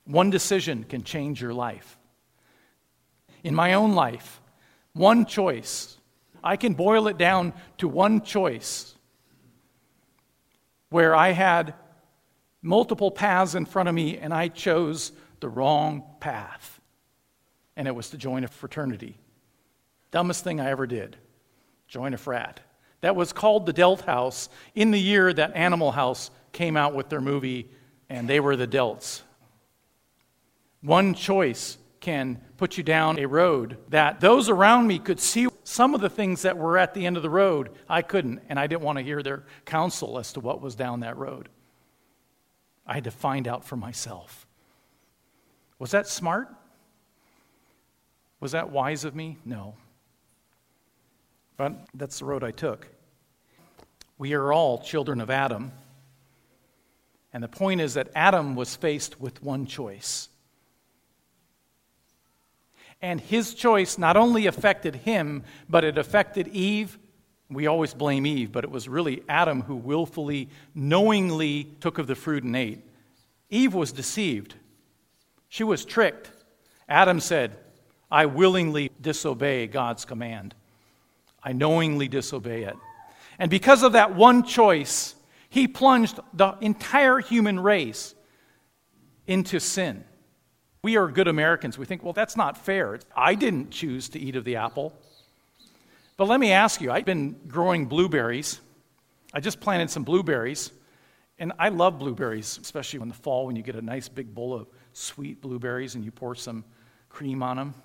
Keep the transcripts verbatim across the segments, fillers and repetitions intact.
One decision can change your life. In my own life, one choice. I can boil it down to one choice where I had multiple paths in front of me and I chose the wrong path. And it was to join a fraternity. Dumbest thing I ever did. Join a frat. That was called the Delt House in the year that Animal House came out with their movie, and they were the Delts. One choice can put you down a road that those around me could see some of the things that were at the end of the road. I couldn't, and I didn't want to hear their counsel as to what was down that road. I had to find out for myself. Was that smart? Was that wise of me? No. But that's the road I took. We are all children of Adam. And the point is that Adam was faced with one choice. And his choice not only affected him, but it affected Eve. We always blame Eve, but it was really Adam who willfully, knowingly took of the fruit and ate. Eve was deceived. She was tricked. Adam said, I willingly disobey God's command. I knowingly disobey it. And because of that one choice, he plunged the entire human race into sin. We are good Americans. We think, well, that's not fair. I didn't choose to eat of the apple. But let me ask you, I've been growing blueberries. I just planted some blueberries. And I love blueberries, especially in the fall when you get a nice big bowl of sweet blueberries and you pour some cream on them.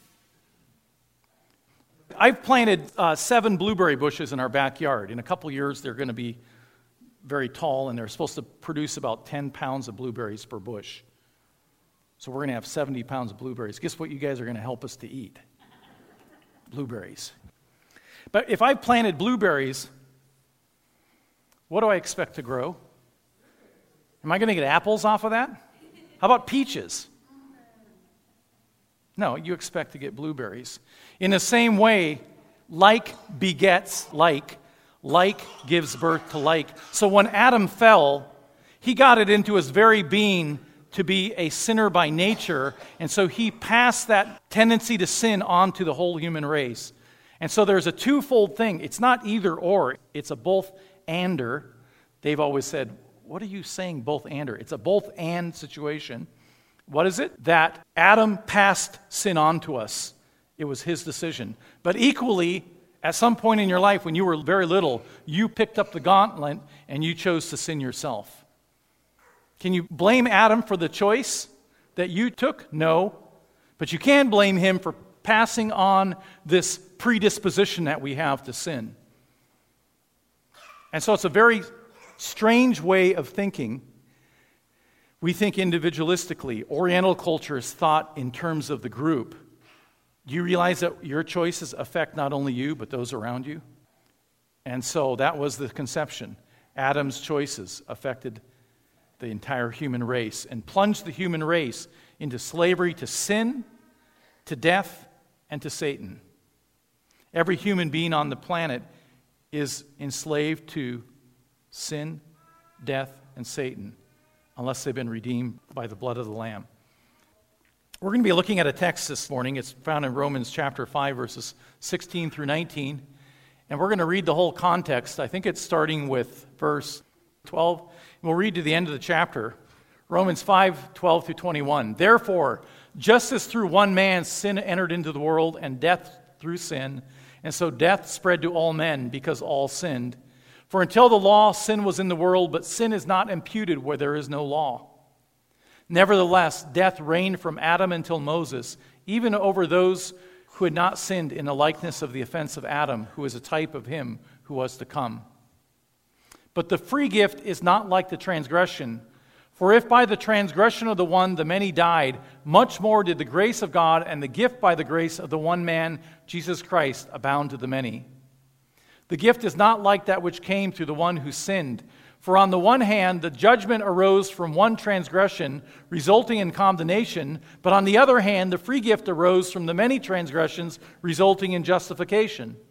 I've planted uh, seven blueberry bushes in our backyard. In a couple years, they're going to be very tall, and they're supposed to produce about ten pounds of blueberries per bush. So we're going to have seventy pounds of blueberries. Guess what you guys are going to help us to eat? Blueberries. But if I planted blueberries, what do I expect to grow? Am I going to get apples off of that? How about peaches? No, you expect to get blueberries. In the same way, like begets like, like gives birth to like. So when Adam fell, he got it into his very being to be a sinner by nature, and so he passed that tendency to sin on to the whole human race. And so there's a twofold thing. It's not either or, it's a both ander. They've always said, what are you saying both ander? It's a both and situation. What is it? That Adam passed sin on to us. It was his decision. But equally, at some point in your life when you were very little, you picked up the gauntlet and you chose to sin yourself. Can you blame Adam for the choice that you took? No. But you can blame him for passing on this predisposition that we have to sin. And so it's a very strange way of thinking. We think individualistically. Oriental culture is thought in terms of the group. Do you realize that your choices affect not only you, but those around you? And so that was the conception. Adam's choices affected the entire human race and plunged the human race into slavery to sin, to death, and to Satan. Every human being on the planet is enslaved to sin, death, and Satan, unless they've been redeemed by the blood of the Lamb. We're going to be looking at a text this morning. It's found in Romans chapter five, verses sixteen through nineteen. And we're going to read the whole context. I think it's starting with verse twelve. We'll read to the end of the chapter. Romans five, twelve through twenty-one. Therefore, just as through one man sin entered into the world, and death through sin, and so death spread to all men because all sinned. For until the law, sin was in the world, but sin is not imputed where there is no law. Nevertheless, death reigned from Adam until Moses, even over those who had not sinned in the likeness of the offense of Adam, who is a type of him who was to come. But the free gift is not like the transgression. For if by the transgression of the one the many died, much more did the grace of God and the gift by the grace of the one man, Jesus Christ, abound to the many. The gift is not like that which came through the one who sinned. For on the one hand, the judgment arose from one transgression, resulting in condemnation, but on the other hand, the free gift arose from the many transgressions, resulting in justification.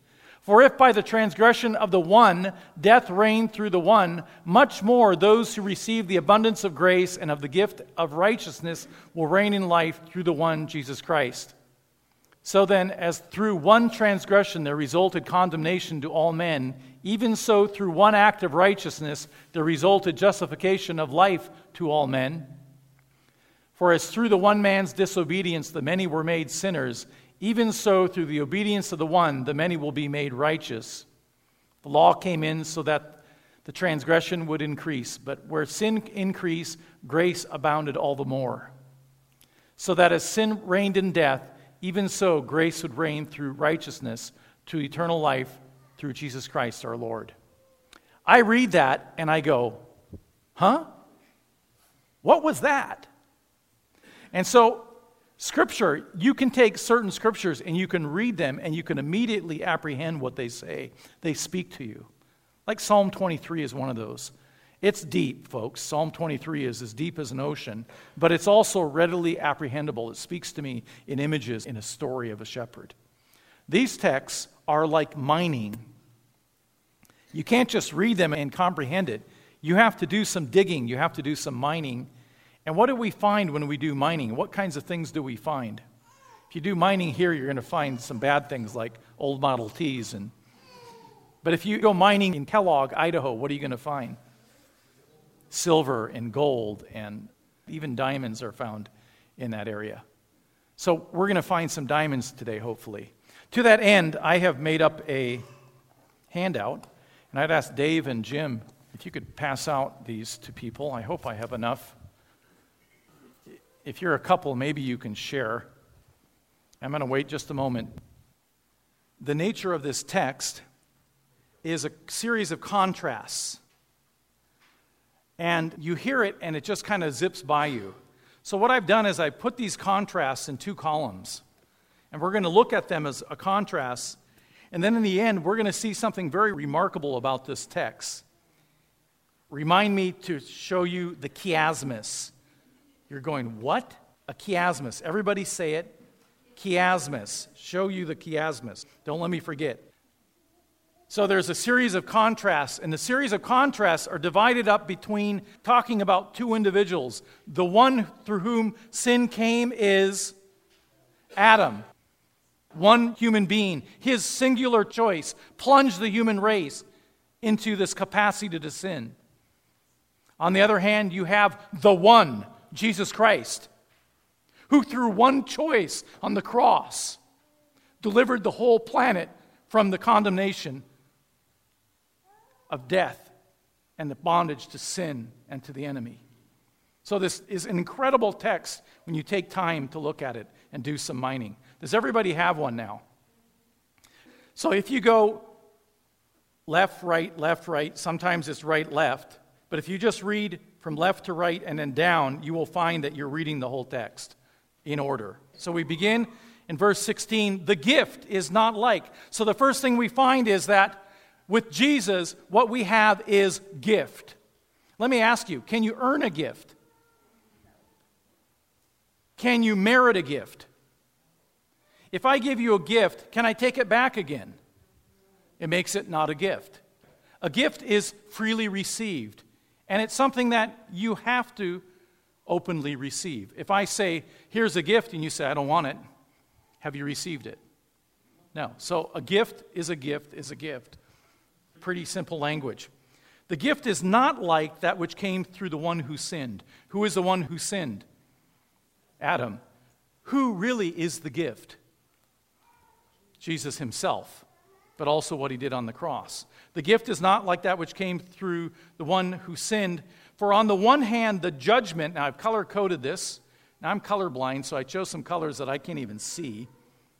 For if by the transgression of the one death reigned through the one, much more those who receive the abundance of grace and of the gift of righteousness will reign in life through the one, Jesus Christ. So then, as through one transgression there resulted condemnation to all men, even so through one act of righteousness there resulted justification of life to all men. For as through the one man's disobedience the many were made sinners, even so through the obedience of the one the many will be made righteous. The law came in so that the transgression would increase, but where sin increased, grace abounded all the more. So that as sin reigned in death, even so grace would reign through righteousness to eternal life through Jesus Christ our Lord. I read that and I go, huh? What was that? And so, Scripture, you can take certain scriptures and you can read them and you can immediately apprehend what they say. They speak to you. Like Psalm twenty-three is one of those. It's deep, folks. Psalm twenty-three is as deep as an ocean, but it's also readily apprehendable. It speaks to me in images in a story of a shepherd. These texts are like mining. You can't just read them and comprehend it. You have to do some digging. You have to do some mining. And what do we find when we do mining? What kinds of things do we find? If you do mining here, you're going to find some bad things like old Model Ts. And, but if you go mining in Kellogg, Idaho, what are you going to find? Silver and gold, and even diamonds are found in that area. So we're going to find some diamonds today, hopefully. To that end, I have made up a handout, and I'd ask Dave and Jim if you could pass out these to people. I hope I have enough. If you're a couple, maybe you can share. I'm going to wait just a moment. The nature of this text is a series of contrasts. And you hear it, and it just kind of zips by you. So what I've done is I put these contrasts in two columns. And we're going to look at them as a contrast. And then in the end, we're going to see something very remarkable about this text. Remind me to show you the chiasmus. You're going, what? A chiasmus. Everybody say it. Chiasmus. Show you the chiasmus. Don't let me forget. So there's a series of contrasts, and the series of contrasts are divided up between talking about two individuals. The one through whom sin came is Adam. One human being. His singular choice plunged the human race into this capacity to sin. On the other hand, you have the one, Jesus Christ, who through one choice on the cross delivered the whole planet from the condemnation of death and the bondage to sin and to the enemy. So this is an incredible text when you take time to look at it and do some mining. Does everybody have one now? So if you go left, right, left, right, sometimes it's right, left, but if you just read from left to right and then down, you will find that you're reading the whole text in order. So we begin in verse sixteen, the gift is not like. So the first thing we find is that with Jesus, what we have is gift. Let me ask you, can you earn a gift? Can you merit a gift? If I give you a gift, can I take it back again? It makes it not a gift. A gift is freely received, and it's something that you have to openly receive. If I say, here's a gift, and you say, I don't want it, have you received it? No. So a gift is a gift is a gift. Pretty simple language. The gift is not like that which came through the one who sinned. Who is the one who sinned? Adam. Who really is the gift? Jesus himself, but also what he did on the cross. The gift is not like that which came through the one who sinned. For on the one hand, the judgment, now I've color-coded this. Now I'm colorblind, so I chose some colors that I can't even see.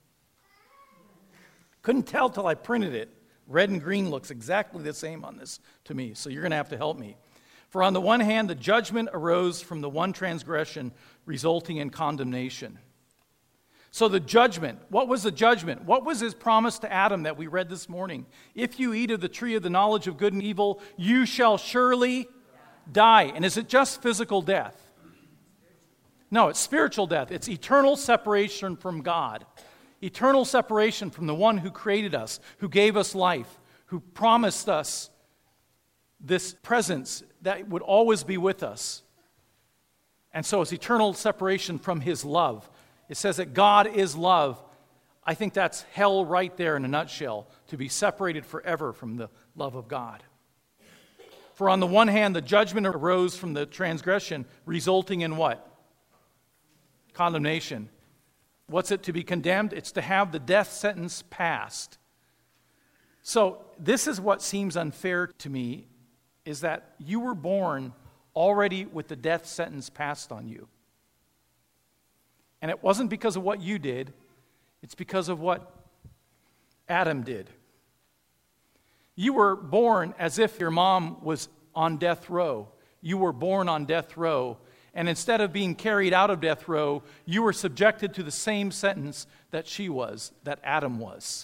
Couldn't tell till I printed it. Red and green looks exactly the same on this to me, so you're going to have to help me. For on the one hand, the judgment arose from the one transgression, resulting in condemnation. So the judgment, what was the judgment? What was his promise to Adam that we read this morning? If you eat of the tree of the knowledge of good and evil, you shall surely die. And is it just physical death? No, it's spiritual death. It's eternal separation from God. Eternal separation from the one who created us, who gave us life, who promised us this presence that would always be with us. And so it's eternal separation from his love. It says that God is love. I think that's hell right there in a nutshell, to be separated forever from the love of God. For on the one hand, the judgment arose from the transgression, resulting in what? Condemnation. What's it to be condemned? It's to have the death sentence passed. So this is what seems unfair to me, is that you were born already with the death sentence passed on you. And it wasn't because of what you did, it's because of what Adam did. You were born as if your mom was on death row. You were born on death row. And instead of being carried out of death row, you were subjected to the same sentence that she was, that Adam was.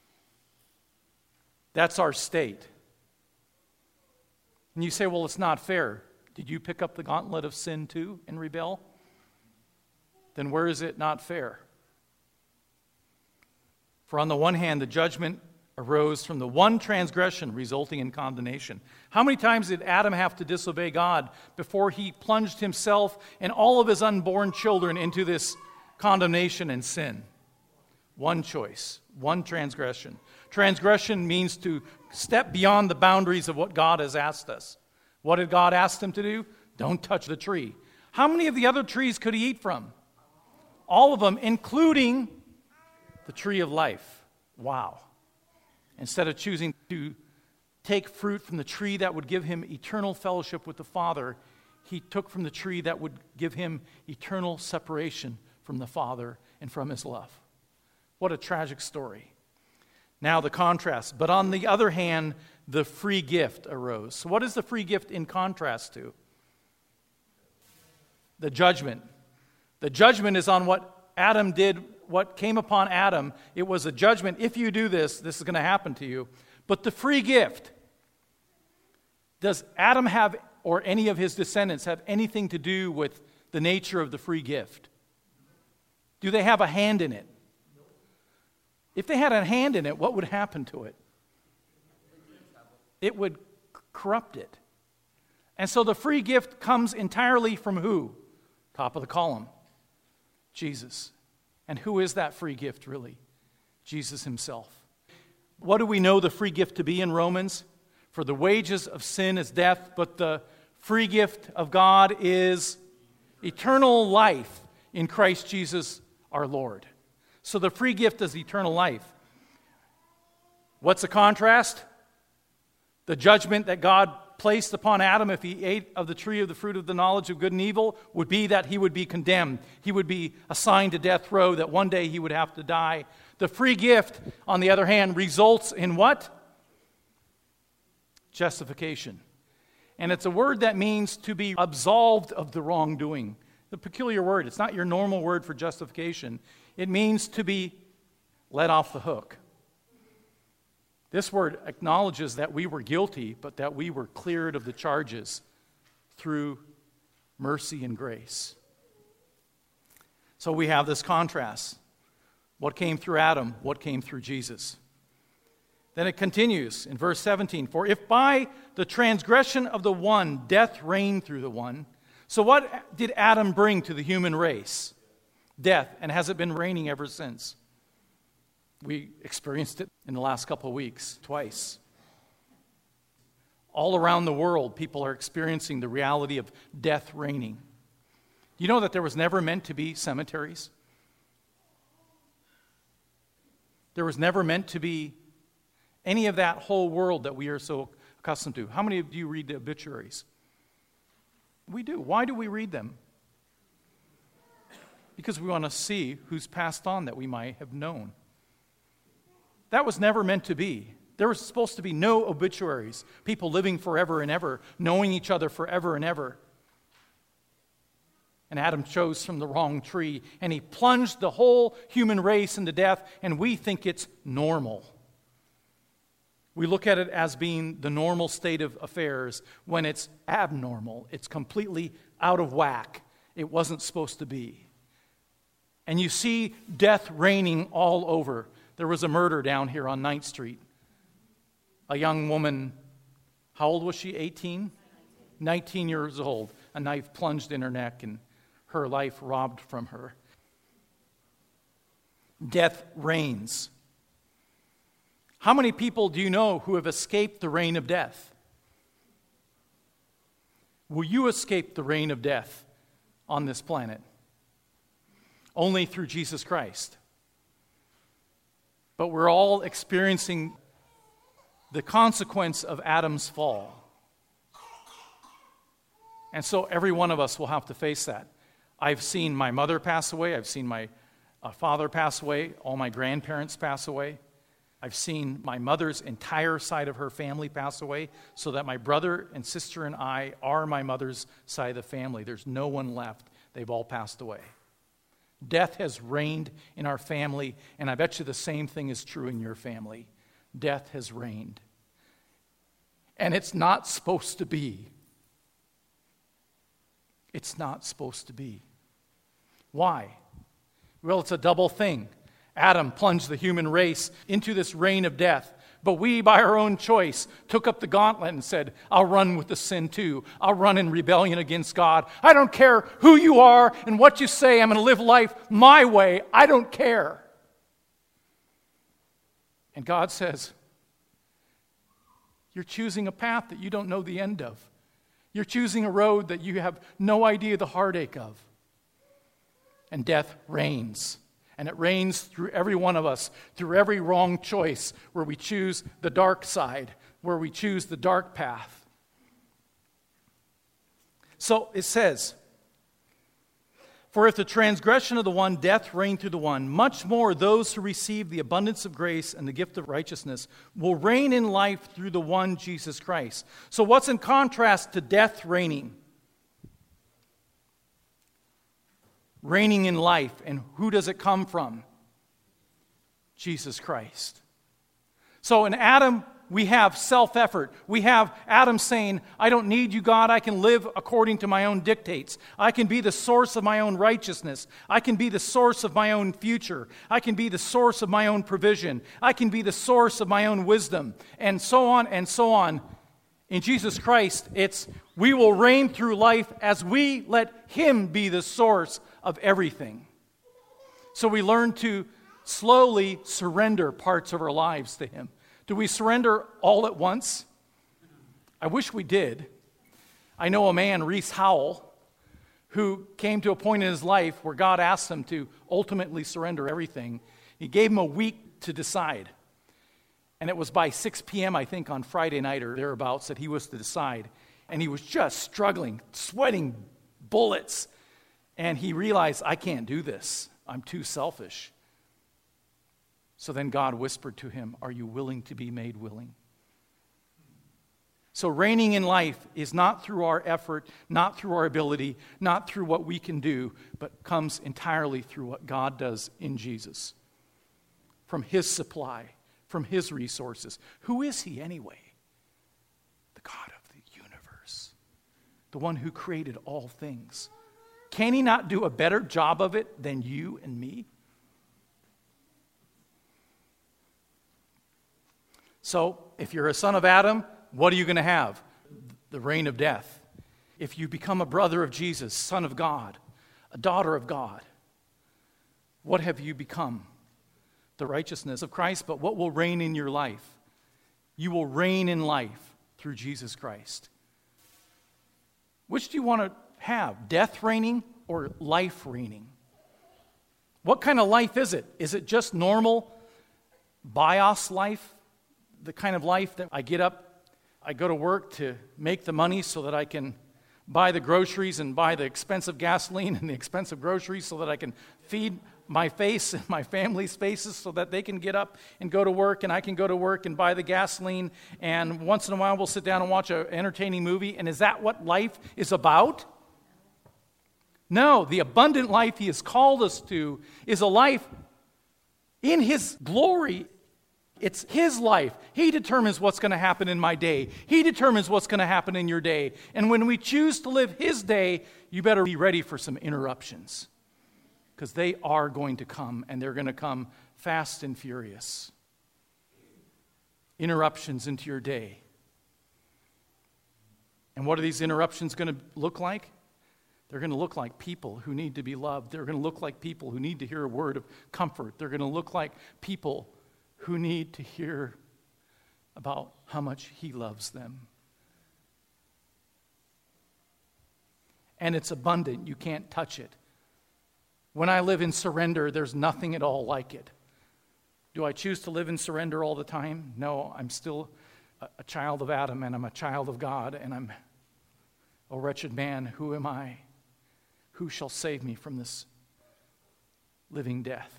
That's our state. And you say, well, it's not fair. Did you pick up the gauntlet of sin too and rebel? Then where is it not fair? For on the one hand, the judgment arose from the one transgression resulting in condemnation. How many times did Adam have to disobey God before he plunged himself and all of his unborn children into this condemnation and sin? One choice, one transgression. Transgression means to step beyond the boundaries of what God has asked us. What did God ask him to do? Don't touch the tree. How many of the other trees could he eat from? All of them, including the tree of life. Wow. Instead of choosing to take fruit from the tree that would give him eternal fellowship with the Father, he took from the tree that would give him eternal separation from the Father and from his love. What a tragic story. Now the contrast. But on the other hand, the free gift arose. So what is the free gift in contrast to? The judgment. The judgment is on what Adam did, what came upon Adam. It was a judgment. If you do this, this is going to happen to you. But the free gift, does Adam have, or any of his descendants, have anything to do with the nature of the free gift? Do they have a hand in it? If they had a hand in it, what would happen to it? It would corrupt it. And so the free gift comes entirely from who? Top of the column. Jesus. And who is that free gift, really? Jesus himself. What do we know the free gift to be in Romans? For the wages of sin is death, but the free gift of God is eternal life in Christ Jesus our Lord. So the free gift is eternal life. What's the contrast? The judgment that God placed upon Adam if he ate of the tree of the fruit of the knowledge of good and evil would be that he would be condemned. He would be assigned to death row, that one day he would have to die. The free gift, on the other hand, results in what? Justification. And it's a word that means to be absolved of the wrongdoing. The peculiar word. It's not your normal word for justification. It means to be let off the hook. This word acknowledges that we were guilty, but that we were cleared of the charges through mercy and grace. So we have this contrast. What came through Adam, what came through Jesus. Then it continues in verse seventeen. For if by the transgression of the one death reigned through the one, so what did Adam bring to the human race? Death. And has it been reigning ever since? We experienced it in the last couple of weeks, twice. All around the world, people are experiencing the reality of death reigning. You know that there was never meant to be cemeteries? There was never meant to be any of that whole world that we are so accustomed to. How many of you read the obituaries? We do. Why do we read them? Because we want to see who's passed on that we might have known. That was never meant to be. There was supposed to be no obituaries, people living forever and ever, knowing each other forever and ever. And Adam chose from the wrong tree, and he plunged the whole human race into death, and we think it's normal. We look at it as being the normal state of affairs when it's abnormal. It's completely out of whack. It wasn't supposed to be. and you see death reigning all over. There was a murder down here on ninth Street. A young woman, how old was she? eighteen? nineteen years old. A knife plunged in her neck and her life robbed from her. Death reigns. How many people do you know who have escaped the reign of death? Will you escape the reign of death on this planet? Only through Jesus Christ. But we're all experiencing the consequence of Adam's fall. And so every one of us will have to face that. I've seen my mother pass away. I've seen my uh, father pass away. All my grandparents pass away. I've seen my mother's entire side of her family pass away, so that my brother and sister and I are my mother's side of the family. There's no one left. They've all passed away. Death has reigned in our family, and I bet you the same thing is true in your family. Death has reigned. And it's not supposed to be. It's not supposed to be. Why? Well, it's a double thing. Adam plunged the human race into this reign of death. But we, by our own choice, took up the gauntlet and said, I'll run with the sin too. I'll run in rebellion against God. I don't care who you are and what you say. I'm going to live life my way. I don't care. And God says, you're choosing a path that you don't know the end of. You're choosing a road that you have no idea the heartache of. And death reigns. And it reigns through every one of us, through every wrong choice, where we choose the dark side, where we choose the dark path. So it says, for if the transgression of the one, death reigned through the one, much more those who receive the abundance of grace and the gift of righteousness will reign in life through the one Jesus Christ. So what's in contrast to death reigning? Reigning in life. And who does it come from? Jesus Christ. So in Adam, we have self-effort. We have Adam saying, I don't need you, God. I can live according to my own dictates. I can be the source of my own righteousness. I can be the source of my own future. I can be the source of my own provision. I can be the source of my own wisdom. And so on and so on. In Jesus Christ, it's we will reign through life as we let Him be the source of everything. So we learn to slowly surrender parts of our lives to Him. Do we surrender all at once? I wish we did. I know a man, Reese Howell, who came to a point in his life where God asked him to ultimately surrender everything. He gave him a week to decide. And it was by six p.m., I think, on Friday night or thereabouts that he was to decide. And he was just struggling, sweating bullets. And he realized, I can't do this. I'm too selfish. So then God whispered to him, are you willing to be made willing? So reigning in life is not through our effort, not through our ability, not through what we can do, but comes entirely through what God does in Jesus. From His supply, from His resources. Who is He anyway? The God of the universe. The one who created all things. Can He not do a better job of it than you and me? So, if you're a son of Adam, what are you going to have? The reign of death. If you become a brother of Jesus, son of God, a daughter of God, what have you become? The righteousness of Christ, but what will reign in your life? You will reign in life through Jesus Christ. Which do you want to have? Death reigning or life reigning? What kind of life is it? Is it just normal bios life? The kind of life that I get up, I go to work to make the money so that I can buy the groceries and buy the expensive gasoline and the expensive groceries so that I can feed my face and my family's faces so that they can get up and go to work and I can go to work and buy the gasoline, and once in a while we'll sit down and watch an entertaining movie. And is that what life is about? No, the abundant life He has called us to is a life in His glory. It's His life. He determines what's going to happen in my day. He determines what's going to happen in your day. And when we choose to live His day, you better be ready for some interruptions. because they are going to come, and they're going to come fast and furious. Interruptions into your day. And what are these interruptions going to look like? They're going to look like people who need to be loved. They're going to look like people who need to hear a word of comfort. They're going to look like people who need to hear about how much He loves them. And it's abundant. You can't touch it. When I live in surrender, there's nothing at all like it. Do I choose to live in surrender all the time? No, I'm still a, a child of Adam, and I'm a child of God, and I'm, oh wretched man, who am I? Who shall save me from this living death?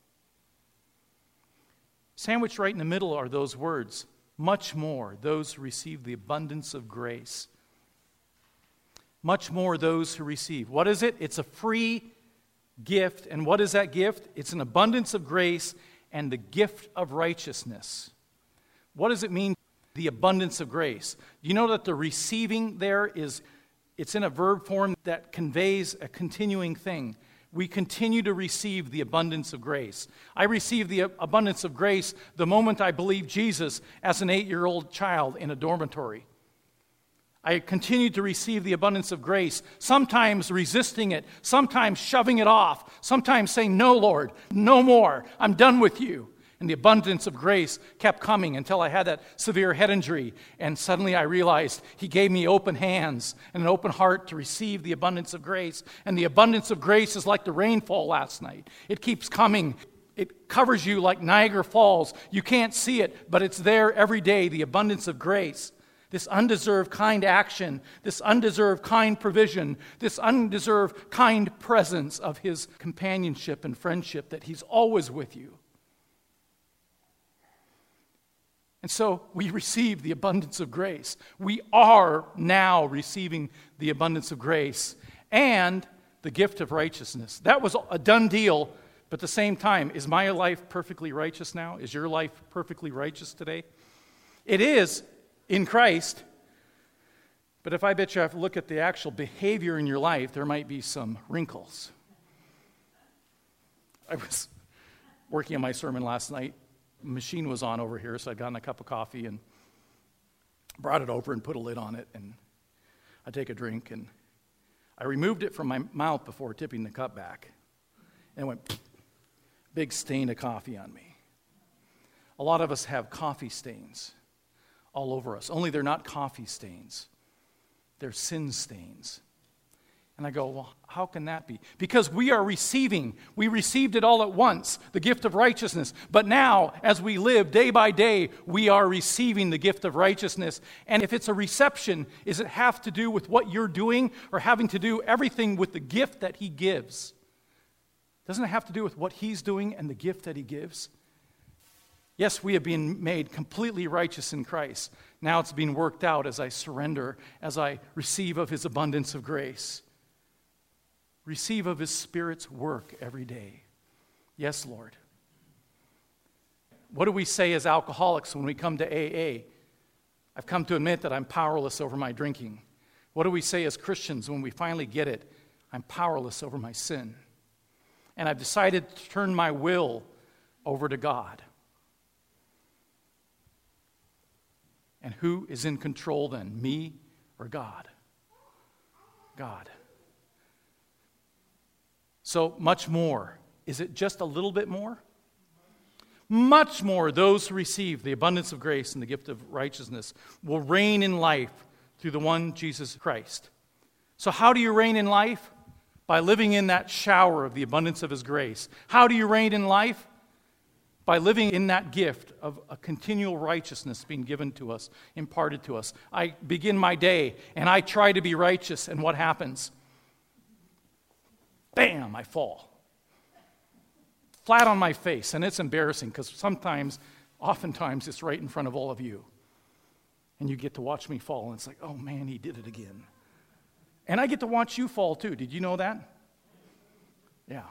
Sandwiched right in the middle are those words, much more those who receive the abundance of grace. Much more those who receive. What is it? It's a free gift. And what is that gift? It's an abundance of grace and the gift of righteousness. What does it mean, the abundance of grace? You know that the receiving there is, it's in a verb form that conveys a continuing thing. We continue to receive the abundance of grace. I received the abundance of grace the moment I believed Jesus as an eight-year-old child in a dormitory. I continued to receive the abundance of grace, sometimes resisting it, sometimes shoving it off, sometimes saying, no, Lord, no more. I'm done with you. And the abundance of grace kept coming until I had that severe head injury. And suddenly I realized He gave me open hands and an open heart to receive the abundance of grace. And the abundance of grace is like the rainfall last night. It keeps coming. It covers you like Niagara Falls. You can't see it, but it's there every day, the abundance of grace. This undeserved kind action, this undeserved kind provision, this undeserved kind presence of His companionship and friendship, that He's always with you. And so we receive the abundance of grace. We are now receiving the abundance of grace and the gift of righteousness. That was a done deal, but at the same time, is my life perfectly righteous now? Is your life perfectly righteous today? It is in Christ, but if I bet you have to look at the actual behavior in your life, there might be some wrinkles. I was working on my sermon last night. The machine was on over here, so I'd gotten a cup of coffee and brought it over and put a lid on it, and I take a drink, and I removed it from my mouth before tipping the cup back, and it went, big stain of coffee on me. A lot of us have coffee stains all over us, only they're not coffee stains. They're sin stains. And I go, well, how can that be? Because we are receiving. We received it all at once, the gift of righteousness. But now, as we live day by day, we are receiving the gift of righteousness. And if it's a reception, does it have to do with what you're doing or having to do everything with the gift that He gives? Doesn't it have to do with what He's doing and the gift that He gives? Yes, we have been made completely righteous in Christ. Now it's being worked out as I surrender, as I receive of His abundance of grace. Receive of His Spirit's work every day. Yes, Lord. What do we say as alcoholics when we come to A A? I've come to admit that I'm powerless over my drinking. What do we say as Christians when we finally get it? I'm powerless over my sin. And I've decided to turn my will over to God. And who is in control then, me or God? God. So much more. Is it just a little bit more? Much more, those who receive the abundance of grace and the gift of righteousness will reign in life through the one Jesus Christ. So how do you reign in life? By living in that shower of the abundance of His grace. How do you reign in life? By living in that gift of a continual righteousness being given to us, imparted to us. I begin my day and I try to be righteous, and what happens? Bam, I fall. Flat on my face, and it's embarrassing because sometimes, oftentimes, it's right in front of all of you. And you get to watch me fall, and it's like, oh man, he did it again. And I get to watch you fall too. Did you know that? Yeah.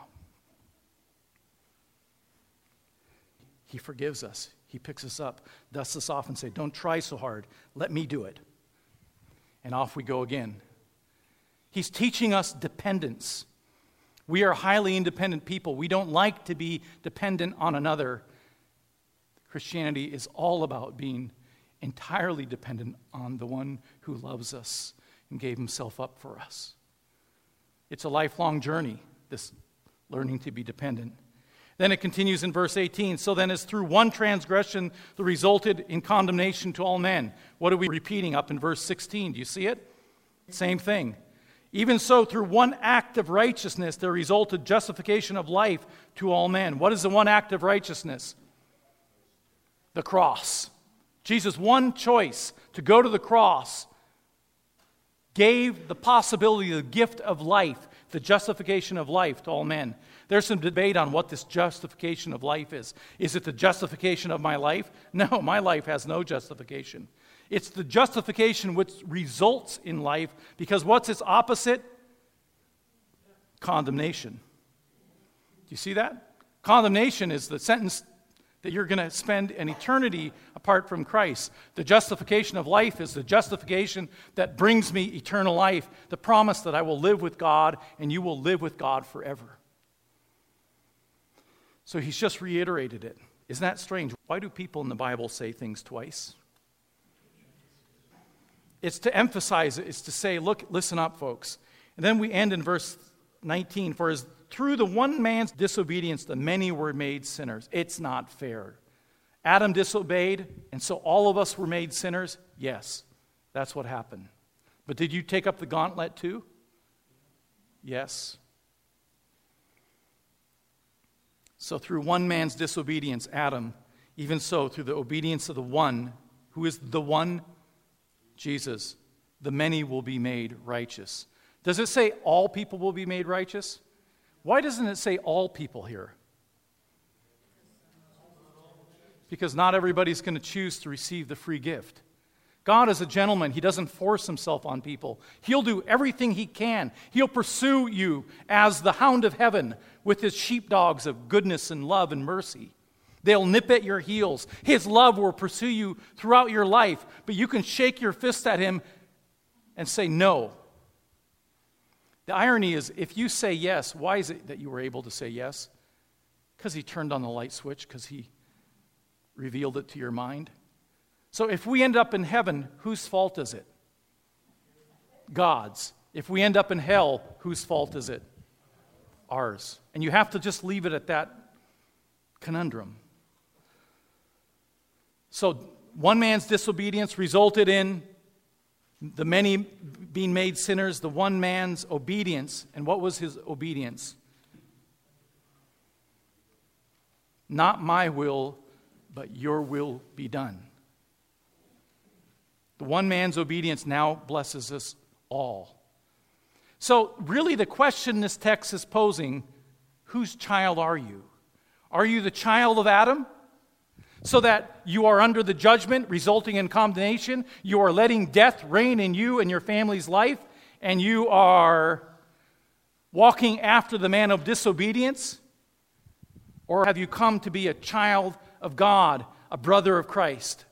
He forgives us. He picks us up, dusts us off, and says, don't try so hard. Let me do it. And off we go again. He's teaching us dependence. We are highly independent people. We don't like to be dependent on another. Christianity is all about being entirely dependent on the one who loves us and gave himself up for us. It's a lifelong journey, this learning to be dependent. Then it continues in verse eighteen. So then as through one transgression that resulted in condemnation to all men. What are we repeating up in verse sixteen? Do you see it? Same thing. Even so, through one act of righteousness, there resulted justification of life to all men. What is the one act of righteousness? The cross. Jesus' one choice to go to the cross gave the possibility, the gift of life, the justification of life to all men. There's some debate on what this justification of life is. Is it the justification of my life? No, my life has no justification. It's the justification which results in life, because what's its opposite? Condemnation. Do you see that? Condemnation is the sentence that you're going to spend an eternity apart from Christ. The justification of life is the justification that brings me eternal life, the promise that I will live with God and you will live with God forever. So he's just reiterated it. Isn't that strange? Why do people in the Bible say things twice? It's to emphasize it. It's to say, look, listen up, folks. And then we end in verse nineteen. For as through the one man's disobedience, the many were made sinners. It's not fair. Adam disobeyed, and so all of us were made sinners? Yes, that's what happened. But did you take up the gauntlet too? Yes. So through one man's disobedience, Adam, even so through the obedience of the one, who is the one? Jesus, the many will be made righteous. Does it say all people will be made righteous? Why doesn't it say all people here? Because not everybody's going to choose to receive the free gift. God is a gentleman. He doesn't force himself on people. He'll do everything he can. He'll pursue you as the hound of heaven with his sheepdogs of goodness and love and mercy. They'll nip at your heels. His love will pursue you throughout your life, but you can shake your fist at him and say no. The irony is, if you say yes, why is it that you were able to say yes? Because he turned on the light switch, because he revealed it to your mind. So if we end up in heaven, whose fault is it? God's. If we end up in hell, whose fault is it? Ours. And you have to just leave it at that conundrum. So one man's disobedience resulted in the many being made sinners, the one man's obedience. And what was his obedience? Not my will, but your will be done. The one man's obedience now blesses us all. So really the question this text is posing, whose child are you? Are you the child of Adam? So that you are under the judgment resulting in condemnation, you are letting death reign in you and your family's life, and you are walking after the man of disobedience? Or have you come to be a child of God, a brother of Christ,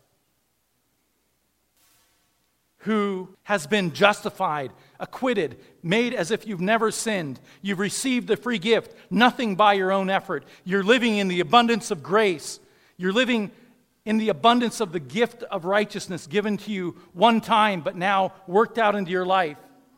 who has been justified, acquitted, made as if you've never sinned? You've received the free gift, nothing by your own effort. You're living in the abundance of grace. You're living in the abundance of the gift of righteousness given to you one time, but now worked out into your life.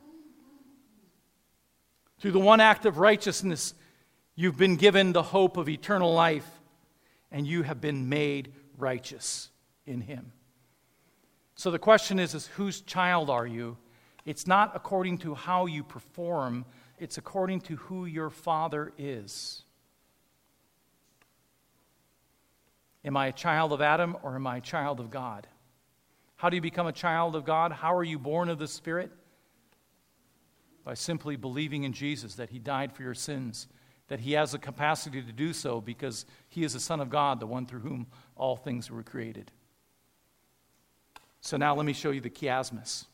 Through the one act of righteousness, you've been given the hope of eternal life, and you have been made righteous in Him. So the question is, is whose child are you? It's not according to how you perform, it's according to who your Father is. Am I a child of Adam or am I a child of God? How do you become a child of God? How are you born of the Spirit? By simply believing in Jesus, that He died for your sins, that He has the capacity to do so because He is the Son of God, the one through whom all things were created. So now let me show you the chiasmus.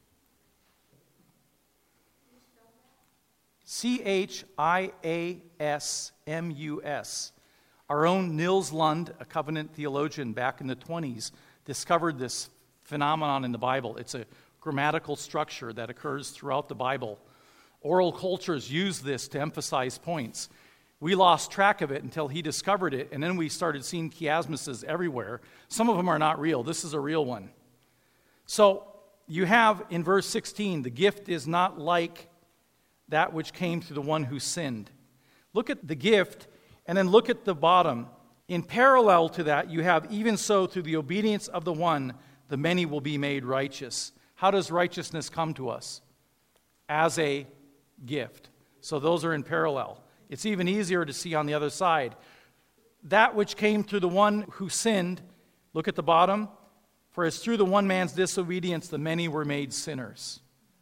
C H I A S M U S. Our own Niels Lund, a covenant theologian back in the twenties, discovered this phenomenon in the Bible. It's a grammatical structure that occurs throughout the Bible. Oral cultures use this to emphasize points. We lost track of it until he discovered it, and then we started seeing chiasmuses everywhere. Some of them are not real. This is a real one. So you have in verse sixteen, the gift is not like that which came through the one who sinned. Look at the gift, and then look at the bottom. In parallel to that, you have even so through the obedience of the one, the many will be made righteous. How does righteousness come to us? As a gift. So those are in parallel. It's even easier to see on the other side. That which came through the one who sinned, look at the bottom, for as through the one man's disobedience the many were made sinners.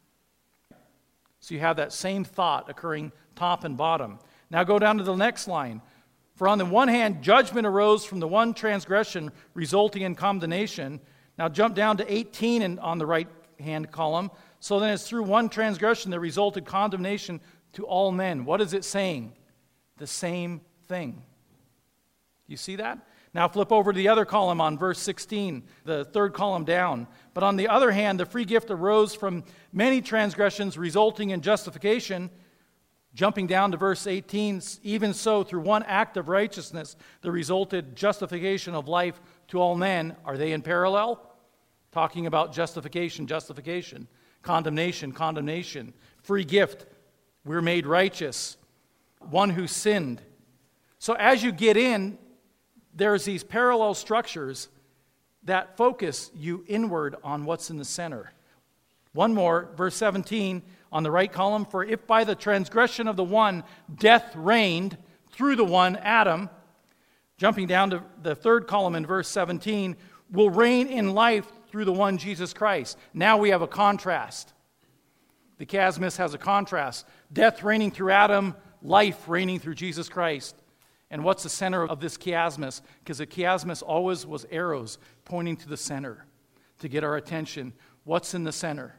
So you have that same thought occurring top and bottom. Now go down to the next line. For on the one hand, judgment arose from the one transgression, resulting in condemnation. Now jump down to eighteen and on the right-hand column. So then it's through one transgression that resulted condemnation to all men. What is it saying? The same thing. You see that? Now flip over to the other column on verse sixteen, the third column down. But on the other hand, the free gift arose from many transgressions, resulting in justification. Jumping down to verse eighteen, even so, through one act of righteousness, there resulted justification of life to all men. Are they in parallel? Talking about justification, justification, condemnation, condemnation, free gift, we're made righteous, one who sinned. So as you get in, there's these parallel structures that focus you inward on what's in the center. One more, verse seventeen, on the right column, for if by the transgression of the one death reigned through the one, Adam, jumping down to the third column in verse seventeen, will reign in life through the one, Jesus Christ. Now we have a contrast. The chiasmus has a contrast. Death reigning through Adam, life reigning through Jesus Christ. And what's the center of this chiasmus? Because the chiasmus always was arrows pointing to the center to get our attention. What's in the center?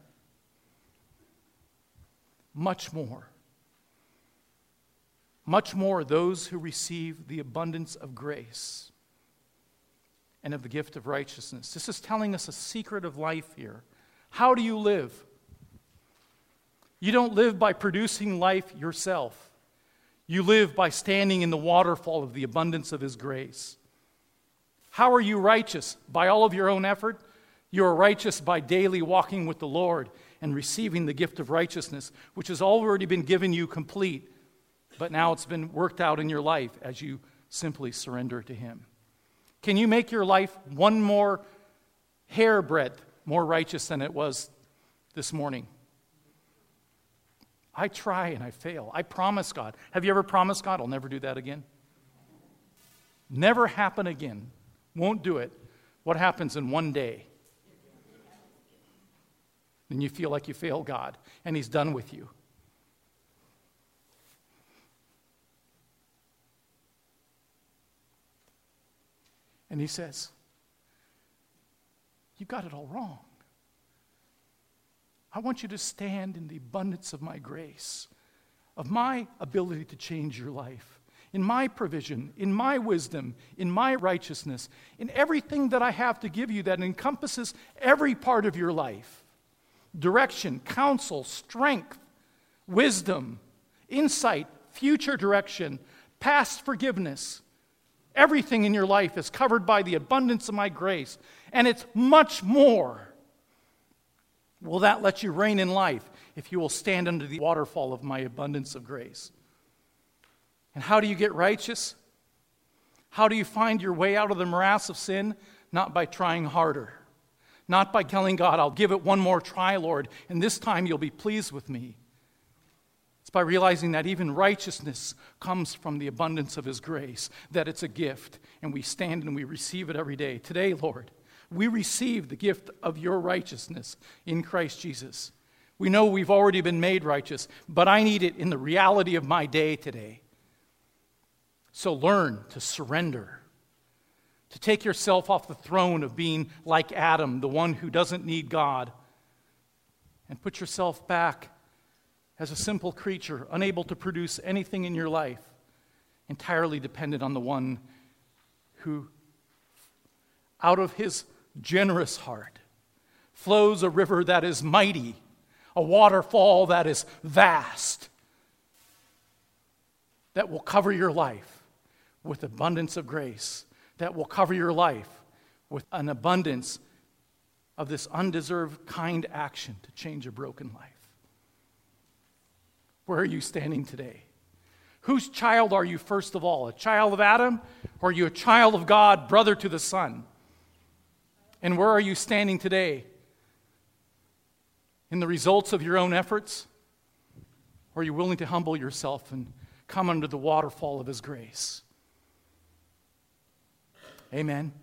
Much more. Much more those who receive the abundance of grace and of the gift of righteousness. This is telling us a secret of life here. How do you live? You don't live by producing life yourself. You live by standing in the waterfall of the abundance of His grace. How are you righteous? By all of your own effort? You are righteous by daily walking with the Lord and receiving the gift of righteousness, which has already been given you complete, but now it's been worked out in your life as you simply surrender to Him. Can you make your life one more hairbreadth more righteous than it was this morning? I try and I fail. I promise God. Have you ever promised God, I'll never do that again? Never happen again. Won't do it. What happens in one day? And you feel like you failed God, and He's done with you. And He says, you got it all wrong. I want you to stand in the abundance of my grace, of my ability to change your life, in my provision, in my wisdom, in my righteousness, in everything that I have to give you that encompasses every part of your life. Direction, counsel, strength, wisdom, insight, future direction, past forgiveness. Everything in your life is covered by the abundance of my grace, and it's much more. Will that let you reign in life if you will stand under the waterfall of my abundance of grace? And how do you get righteous? How do you find your way out of the morass of sin? Not by trying harder. Not by telling God, I'll give it one more try, Lord, and this time you'll be pleased with me. It's by realizing that even righteousness comes from the abundance of His grace, that it's a gift, and we stand and we receive it every day. Today, Lord, we receive the gift of your righteousness in Christ Jesus. We know we've already been made righteous, but I need it in the reality of my day today. So learn to surrender, to take yourself off the throne of being like Adam, the one who doesn't need God, and put yourself back as a simple creature, unable to produce anything in your life, entirely dependent on the one who, out of His generous heart, flows a river that is mighty, A waterfall that is vast, that will cover your life with abundance of grace, that will cover your life with an abundance of this undeserved kind action to change a broken life. Where are you standing today? Whose child are you first of all? A child of Adam? Or are you a child of God, brother to the Son? And where are you standing today? In the results of your own efforts? Or are you willing to humble yourself and come under the waterfall of His grace? Amen.